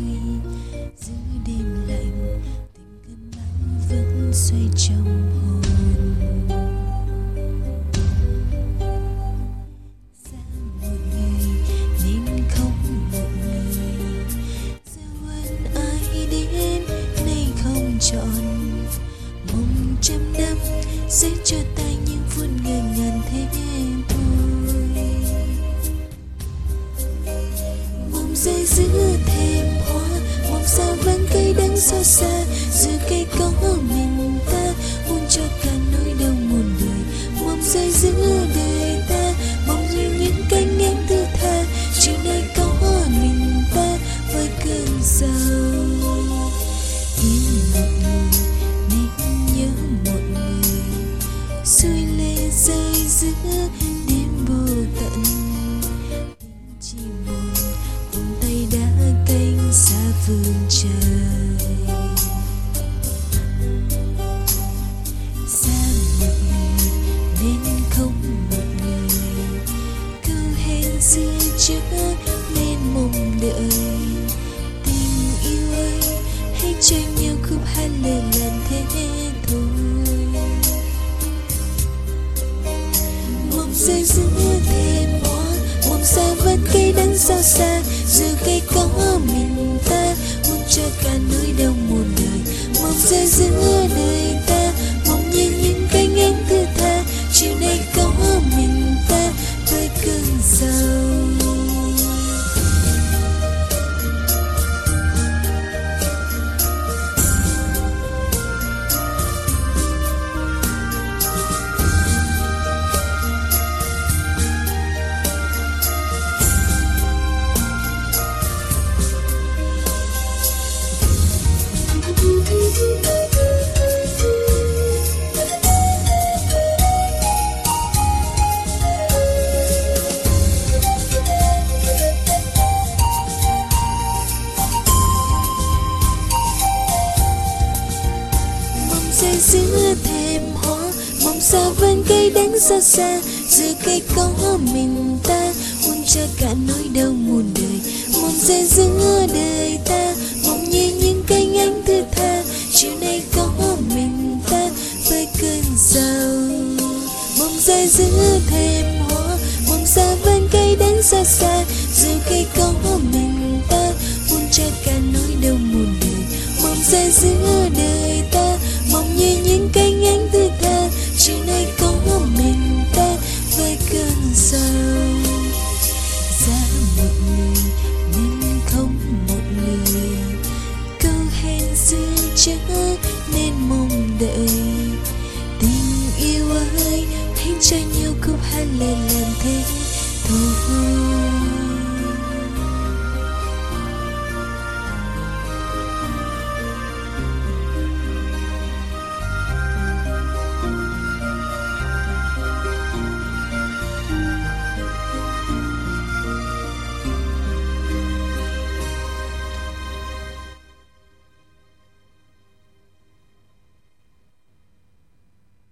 giữa đêm lạnh từng cơn bão vẫn xoay trong hồn. Xa một người nên không một người, dẫu ân ai đến nay không chọn. Mong trăm năm sẽ cho ta những phút ngần ngàn thế thôi. Mong rơi giữa thềm hoa, mong sao vắng cây đắng xót xa. Giữa cây có mình ta, muốn cho cả nỗi đau muôn đời. Mong rơi giữa đời ta, mong như những cánh én thứ tha. Chiều nay có mình ta với cơn sầu. Yêu một người nên nhớ một người, xuôi lệ rơi giữa đêm vô tận. Tiếng chim buồn vòng tay đã cánh xa phương trời. Xa một người nên không một người, câu hẹn xưa trước nên mong đợi. Tình yêu ơi hãy cho nhau khúc hát lời lần thế thôi. Mong rơi giữa thềm hoa, mong xa vẫn cây đắng xót xa. Giữa cây có mình ta, muốn cho cả nỗi đau muôn đời. Mong rơi giữa đời ta, mong như những cánh én thứ tha. Chiều nay có mình ta với cơn sầu. Rơi giữa thềm hoa, mong sao vẫn cây đắng xót xa. Giữa cây có mình ta, muốn cho cả nỗi đau muôn đời. Mong rơi giữa đời ta, mong như những cánh én thứ tha. Chiều nay có mình ta với cơn sầu. Mong rơi giữa thềm hoa, mong sao vẫn cây đắng xót xa. Giữa cây có mình ta, muốn cho cả nỗi đau muôn đời. Mong rơi giữa đời ta, mong như những cánh én thứ tha. Chiều nay có mình ta với cơn sầu. Xa một người nên không một người, câu hẹn xưa chớ nên mong đợi. Tình yêu ơi hãy cho nhau khúc hát lời